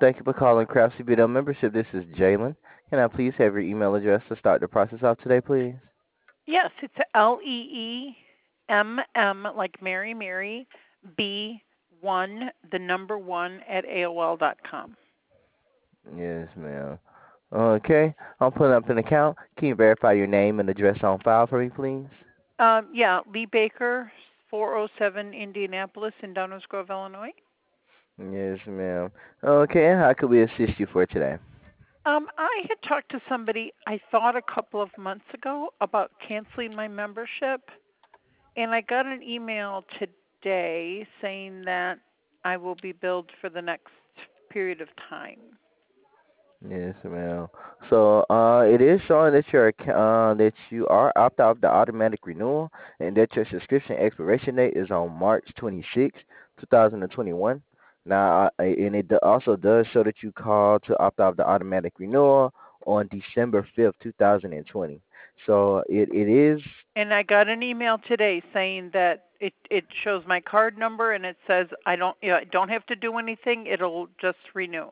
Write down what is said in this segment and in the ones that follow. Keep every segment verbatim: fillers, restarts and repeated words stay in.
Thank you for calling Craftsy B D M membership. This is Jalen. Can I please have your email address to start the process off today, please? Yes, it's L E E M M like Mary Mary B one the number one at A O L dot com. Yes, ma'am. Okay, I'm pulling up an account. Can you verify your name and address on file for me, please? Um, yeah, Lee Baker, four oh seven Indianapolis in Downers Grove, Illinois. Yes, ma'am. Okay, and how could we assist you for today? Um, I had talked to somebody, I thought a couple of months ago, about canceling my membership, and I got an email today saying that I will be billed for the next period of time. Yes, ma'am. So, uh, it is showing that you're uh, that you are opt out of the automatic renewal, and that your subscription expiration date is on March twenty-sixth, two thousand twenty-one. Now, uh, and it do- also does show that you called to opt out of the automatic renewal on December fifth, two thousand twenty. So it, it is. And I got an email today saying that it it shows my card number and it says I don't you know, I don't have to do anything. It'll just renew.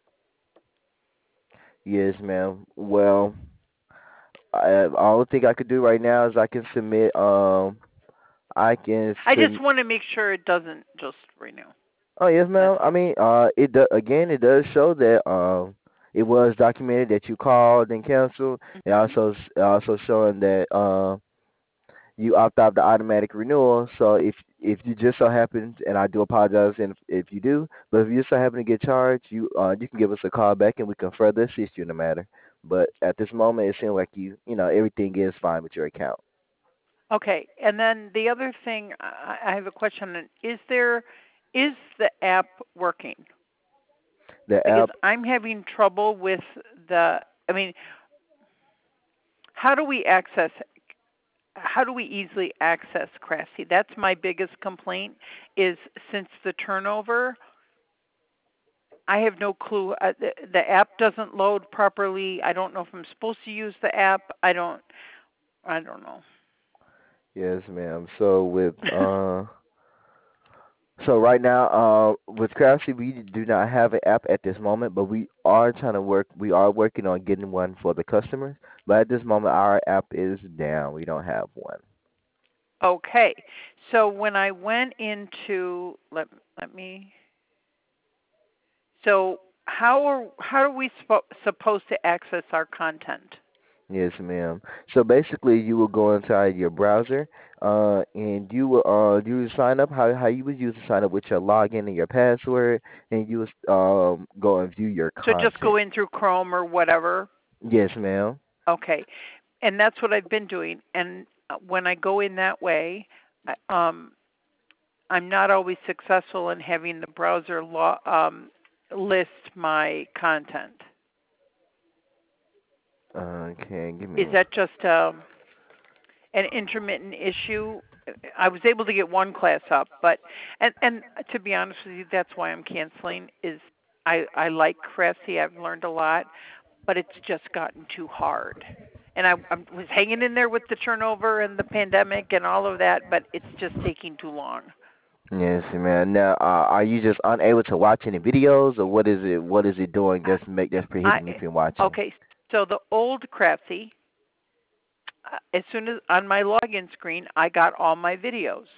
Yes, ma'am. Well, I, all the thing I could do right now is I can submit. Um, I can I just submit. want to make sure it doesn't just renew. Oh yes, That's ma'am. I all. mean, uh, it do, again, it does show that um, it was documented that you called and canceled. It Mhm. also also showing that uh, you opt out the automatic renewal. So if if you just so happen, and I do apologize, and if, if you do, but if you just so happen to get charged, you uh, you can give us a call back, and we can further assist you in the matter. But at this moment, it seems like you you know everything is fine with your account. Okay. And then the other thing I I have a question. Is there is the app working? The Because app. I'm having trouble with the I mean, how do we access how do we easily access Craftsy? That's my biggest complaint is since the turnover, I have no clue. Uh, the, the app doesn't load properly. I don't know if I'm supposed to use the app. I don't. I don't know. Yes, ma'am. So with uh. So right now, uh, with Craftsy, we do not have an app at this moment, but we are trying to work. We are working on getting one for the customers. But at this moment, our app is down. We don't have one. Okay. So when I went into let let me. So how are how are we spo- supposed to access our content? Yes, ma'am. So basically, you will go inside your browser, uh, and you will uh, you will sign up. How how you would use to sign up with your login and your password, and you will um go and view your So just go content. in through Chrome or whatever. Yes, ma'am. Okay. And that's what I've been doing. And uh, when I go in that way, I- um, I'm not always successful in having the browser lo- um, list my content. Okay, give Is me. that just um, an intermittent issue? I was able to get one class up, but and and to be honest with you, that's why I'm canceling. Is I I like Cressy. I've learned a lot, but it's just gotten too hard. And I, I was hanging in there with the turnover and the pandemic and all of that, but it's just taking too long. Yes, man. Now, uh, are you just unable to watch any videos, or what is it? What is it doing? Just make that's I prohibiting you from watching. okay. So the old Craftsy, uh, as soon as on my login screen, I got all my videos,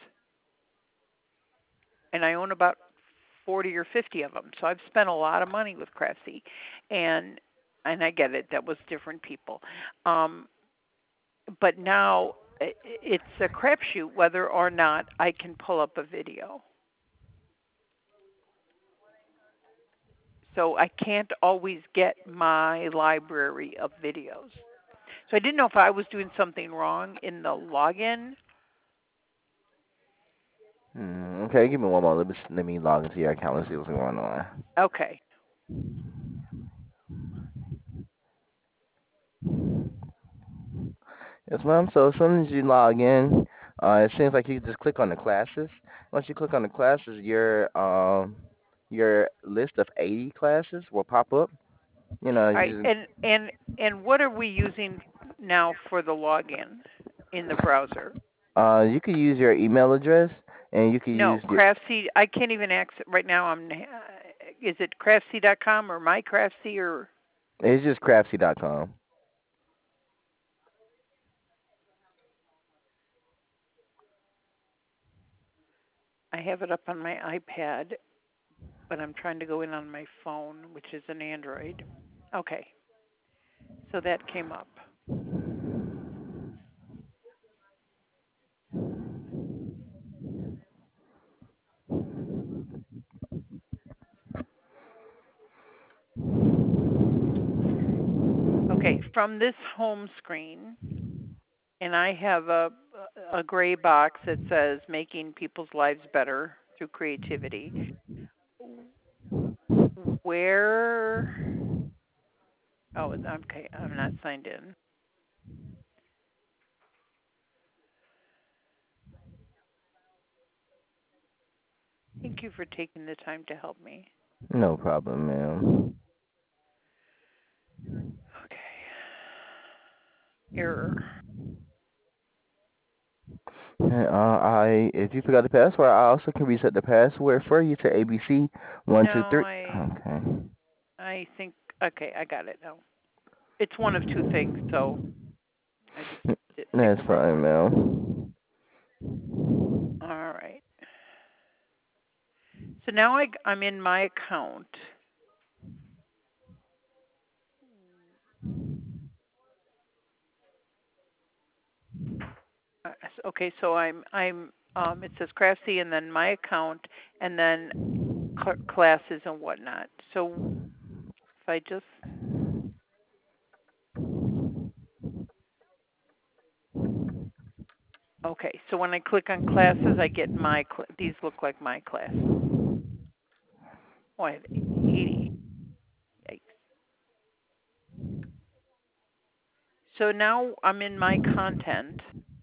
and I own about forty or fifty of them. So I've spent a lot of money with Craftsy, and and I get it. That was different people, um, but now it's a crapshoot whether or not I can pull up a video. So I can't always get my library of videos. So I didn't know if I was doing something wrong in the login. Hmm, okay, give me one moment. Let me let me log into your account and see what's going on. Okay. Yes, ma'am. So as soon as you log in, uh, it seems like you just click on the classes. Once you click on the classes, your um your list of eighty classes will pop up. You know, All right. you And and and what are we using now for the login in the browser? uh you can use your email address, and you can No, use your Craftsy. I can't even access right now. I'm is it craftsy dot com or mycraftsy or? It's just craftsy dot com. I have it up on my iPad, but I'm trying to go in on my phone, which is an Android. Okay, so that came up. Okay, from this home screen, and I have a a gray box that says "Making People's Lives Better Through Creativity." Where? Oh, okay. I'm not signed in. Thank you for taking the time to help me. No problem, ma'am. Okay. Error. Uh, I if you forgot the password, I also can reset the password for you to A B C one two No, three. I Okay. I think okay, I got it now. It's one of two things, so I just did pick That's the wrong fine, one. ma'am. All right. So now I I'm in my account. Uh, Okay, so I'm I'm um it says Craftsy and then my account and then cl- classes and whatnot. So if I just okay, so when I click on classes, I get my cl- these look like my classes. Oh, I have eighty. Yikes. So now I'm in my content.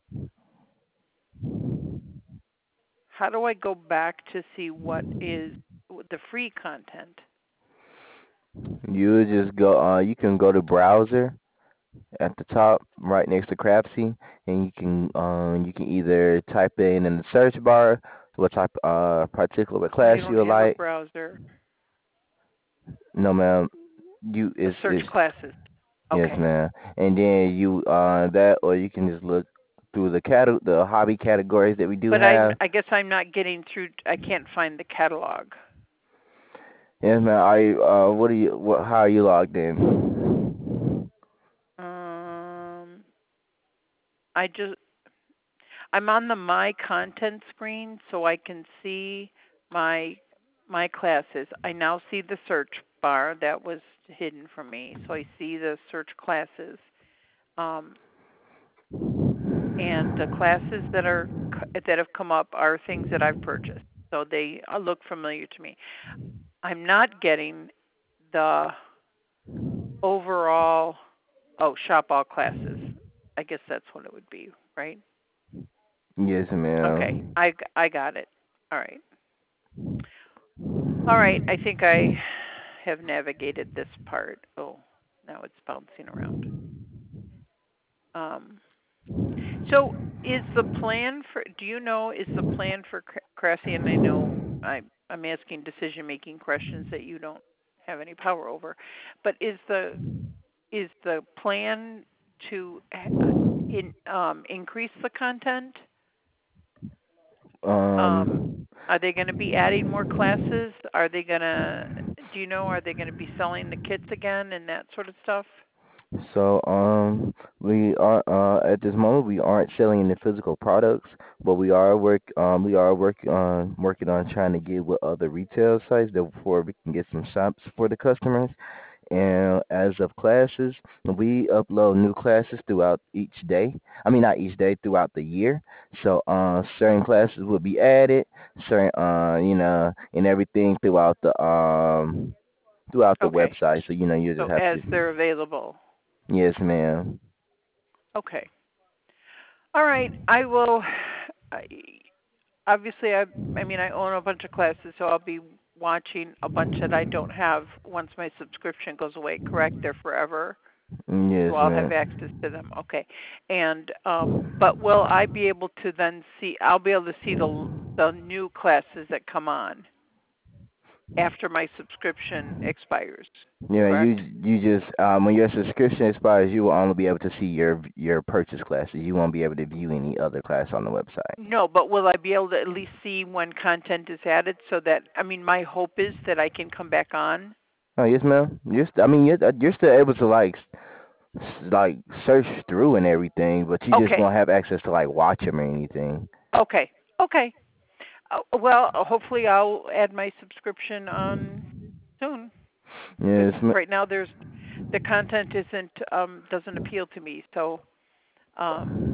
How do I go back to see what is the free content? You just go. Uh, you can go to browser at the top, right next to Craftsy, and you can um you can either type in in the search bar what type uh particular I class don't you would have a like. browser. No, ma'am. You The is search is classes. yes, Okay. ma'am. And then you uh that, or you can just look through the cat the hobby categories that we do But I'm have. I guess I'm not getting through I can't find the catalog. Yes, ma'am. Are you uh what are you what how are you logged in? Um I just I'm on the my content screen so I can see my my classes. I now see the search bar that was hidden from me. So I see the search classes. Um, and the classes that are that have come up are things that I've purchased. So they uh, look familiar to me. I'm not getting the overall oh, shop all classes. I guess that's what it would be, right? Yes, Okay. ma'am. I I got it. All right. All right, I think I have navigated this part. Oh, now it's bouncing around. Um, so is the plan for, do you know, is the plan for Cressy, and I know I, I'm asking decision-making questions that you don't have any power over, but is the, is the plan to uh, in, um, increase the content? Um, Um are they going to be adding more classes? Are they going to, do you know, are they going to be selling the kits again and that sort of stuff? So um we are uh at this moment we aren't selling any physical products, but we are work um we are working on working on trying to get with other retail sites that before we can get some shops for the customers. And as of classes, we upload new classes throughout each day. I mean not each day, throughout the year. So uh certain classes will be added, certain uh you know, and everything throughout the um throughout the Okay. website. So you know you just So have as to. they're available. Yes, ma'am. Okay. All right. I will. I, obviously, I. I mean, I own a bunch of classes, so I'll be watching a bunch that I don't have once my subscription goes away. Correct? They're forever, Yes, so I'll have ma'am. access to them. Okay. And um, but will I be able to then see? I'll be able to see the the new classes that come on. after my subscription expires. Yeah, you Correct? you just um when your subscription expires, you will only be able to see your your purchase classes. You won't be able to view any other class on the website. No, but will I be able to at least see when content is added so that, I mean, my hope is that I can come back on? Oh yes, ma'am. You're st- I mean you're you're still able to like s- like search through and everything, but you just Okay. won't have access to like watch them or anything. Okay. Okay. Uh, well, hopefully I'll add my subscription on soon because Yes, ma- right now there's the content isn't um doesn't appeal to me. So, um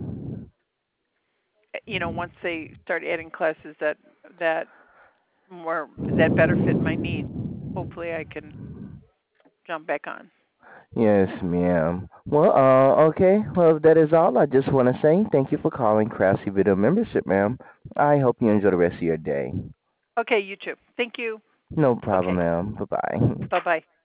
you know, once they start adding classes that that more that better fit my needs, hopefully I can jump back on. yes, ma'am. Well, uh, okay. Well, if that is all, I just want to say thank you for calling Craftsy Video Membership, ma'am. I hope you enjoy the rest of your day. Okay, you too. Thank you. No problem, Okay. ma'am. Bye bye. Bye bye.